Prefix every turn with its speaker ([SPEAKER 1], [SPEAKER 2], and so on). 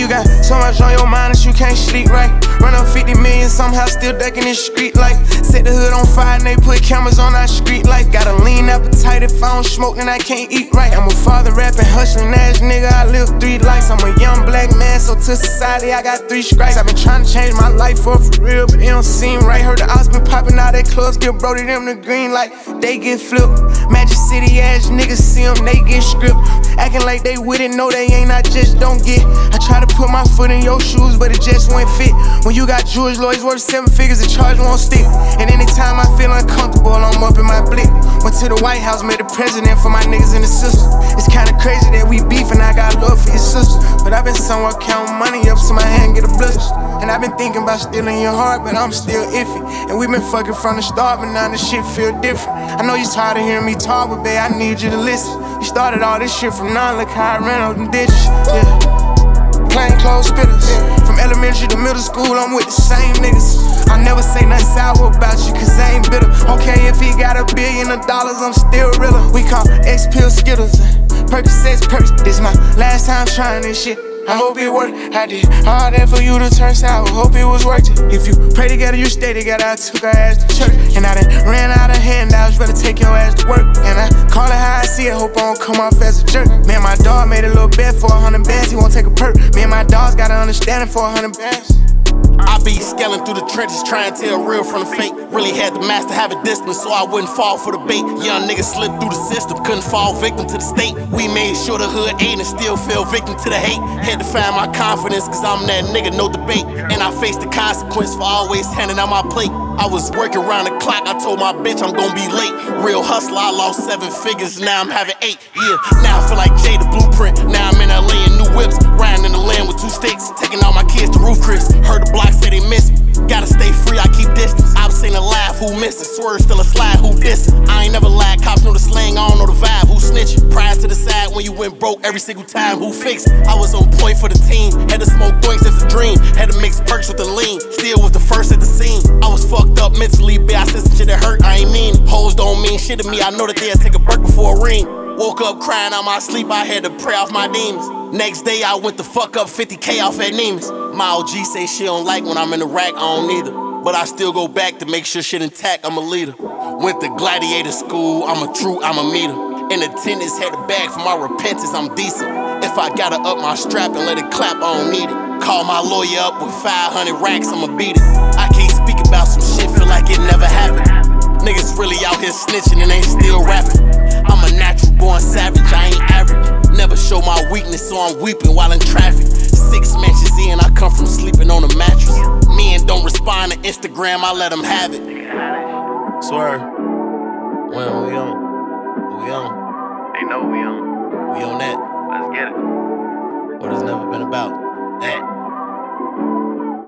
[SPEAKER 1] you got so much on your mind that you can't sleep right. Run up 50 million, somehow still ducking this street life. Set the hood on fire and they put cameras on our street life. Got a lean appetite, if I don't smoke then I can't eat right. I'm a father rapping, hustling ass nigga, I live 3 lives. I'm a young black man, so to society I got 3 stripes. I've been trying to change my life up for real, but it don't seem right. Heard the odds been popping out at clubs, give Brody them the green light. They get flipped, Magic City ass niggas see them, they get stripped. Acting like they wouldn't know they ain't, I just don't get. I try to put my foot in your shoes, but it just won't fit. When you got Jewish lawyers worth 7 figures, the charge won't stick. And anytime I feel uncomfortable, I'm up in my blick. Went to the White House, met the president for my niggas and the sisters. It's kinda crazy that we beef and I got love for your sister. But I've been somewhere counting money up so my hand get a blister. And I've been thinking about stealing your heart, but I'm still iffy. And we been fucking from the start, but now the shit feel different. I know you tired of hearing me talk, but babe, I need you to listen. You started all this shit from none, look how I ran up them ditches. Yeah. Plain clothes spitters. From elementary to middle school, I'm with the same niggas. I never say nothing sour about you, cause I ain't bitter. Okay, if he got $1 billion, I'm still realer. We call X-Pill Skittles and Percocets Perks. This my last time trying this shit. I hope it worked. I did all that for you to turn sour. Hope it was worth it. If you pray together, you stay together. I took her ass to church, and I done ran out of handouts. Better take your ass to work. And I call it how I see it. Hope I don't come off as a jerk. Me and my dog made a little bet for 100 bands. He won't take a perk. Me and my dog's got an understanding for 100 bands.
[SPEAKER 2] I be scaling through the trenches, trying to tell real from the fake. Really had to master having discipline so I wouldn't fall for the bait. Young niggas slipped through the system, couldn't fall victim to the state. We made sure the hood ate and still fell victim to the hate. Had to find my confidence, cause I'm that nigga, no debate. And I faced the consequence for always handing out my plate. I was working around the clock, I told my bitch I'm gon' be late. Real hustler, I lost 7 figures, now I'm having 8. Yeah, now I feel like Jay the Blueprint. Now I'm in LA in new whips, riding in the land with 2 sticks, taking all my kids to Roof Chris. Heard the block say they miss me. Gotta stay free, I keep distance. I've seen a laugh, who missing? Swerve, still a slide, who dissing? I ain't never lied, cops know the slang, I don't know the vibe, who snitching? Prior to the side, when you went broke every single time, who fixed it? I was on point for the team, had to smoke doinks as a dream. Had to mix perks with the lean, still was the first at the scene. I was fucked up mentally, but I said some shit that hurt, I ain't mean. Hoes don't mean shit to me, I know that they'll take a break before a ring. Woke up crying out my sleep, I had to pray off my demons. Next day I went to fuck up 50K off at Neiman's. My OG say she don't like when I'm in the rack, I don't either. But I still go back to make sure shit intact, I'm a leader. Went to gladiator school, I'm a meter. In attendance, had a bag for my repentance, I'm decent. If I gotta up my strap and let it clap, I don't need it. Call my lawyer up with 500 racks, I'ma beat it. I can't speak about some shit, feel like it never happened. Niggas really out here snitching and ain't still rapping. I'm a natural born savage, I ain't average. Never show my weakness, so I'm weeping while in traffic. 6 matches in, I come from sleeping on a mattress. Men don't respond to Instagram, I let them have it. Swear, when we on.
[SPEAKER 3] They know we on.
[SPEAKER 2] We on that.
[SPEAKER 3] Let's get it.
[SPEAKER 2] But it's never been about that.